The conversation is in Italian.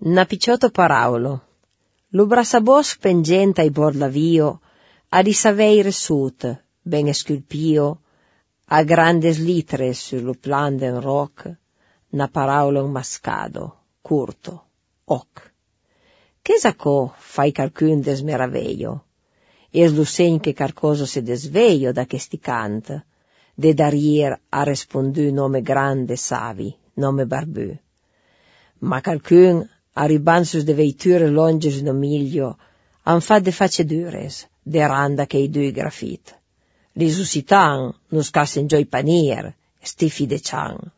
Na picciotto paraulo. Lo brassabosc pengente ai borlavio, a di saveire sut, ben sculpio, a grandes litres sur lo plan den roc, na paraulo un mascado, curto, hoc. Che sacò fai calcun desmeraveio? Es lo segn che carcoso se desveio da che sti cant, de darier ha respondu nome grande savi, nome barbu. Ma calcun, arribansus de veiture longes no miglio, han fa de facedures, de randa che i dui grafit. Li susitan, nus cassen gioi panier, sti fide cian.